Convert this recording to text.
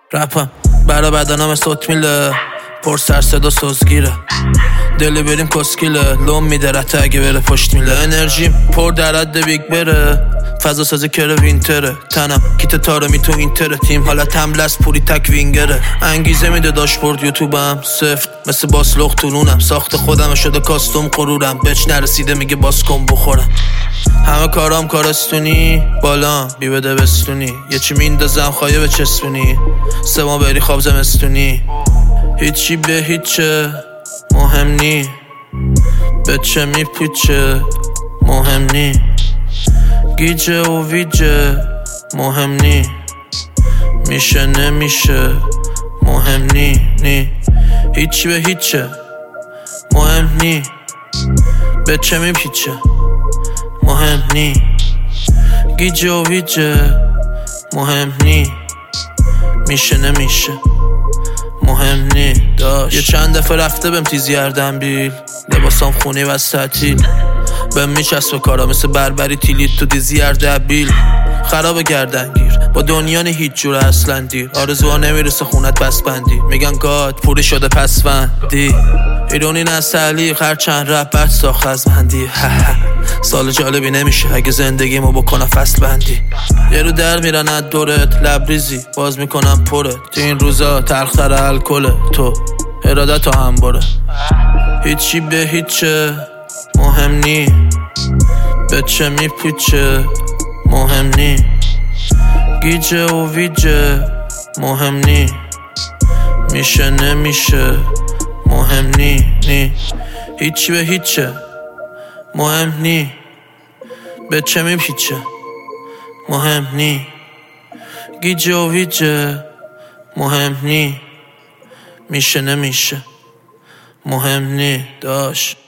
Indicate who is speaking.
Speaker 1: رپم برا بدنم صوت میله، پر سر صدا سوزگیره، دلی بریم کسکیله، لوم میده رته اگه بره پشت میله. انرژیم پر در حد بیگ بره، فضا سازی کره وینتره، تنم کیت تارمی تو اینتره، تیم حالت حمله از پوری تک وینگره. انگیزه میده داشبورد یوتیوبم سفت مثل باسلوخ تونونم، ساخت خودم شده کاستوم غرورم، بچ نرسیده میگه باز کن بخورم. همه کارام کارستونی، بالام بی بده بستونی، یه چی میندازم خواهی به چسبونی، سه ما بری خواب زمستونی. هیچی به هیچه مهم نی، به چه میپیچه مهم نی، گیجه و ویجه مهم نی، میشه نمیشه مهم نی. هیچی به هیچه مهم نی، به چه میپیچه مهم نی، گیجه و ویجه مهم نی، میشه نمیشه مهم نی. داشت یه چند دفعه رفته بهم تیزی گردن بیل، لباسام خونی و تعطیل، بهم میچسبه کارا مثل بربری تیلیت تو دیزی اردبیل. خراب گردنگیر با دنیا نه هیچ جور اصلا دیر، آرزوها نمیرسه خونت بسبندی، میگن گاد پوری شده پسوندی، ایرونی نسلی هر چند رپ بد ساخت از مندی. سال جالبی نمیشه اگه زندگیمو بکنم فصل بندی، یه رو در میرن از دورت لبریزی باز میکنم پرت، تو این روزا تلختر الکله تو ارادت ها هم بره. هیچی به هیچه مهم نی، به چه میپیچه مهم نی، گیجه و ویجه مهم نی، میشه نمیشه مهم نی. هیچی به هیچه مهم نی، به چه میپیچه مهم نی، گیجه و ویجه مهم نی، میشه نمیشه مهم نی. داشت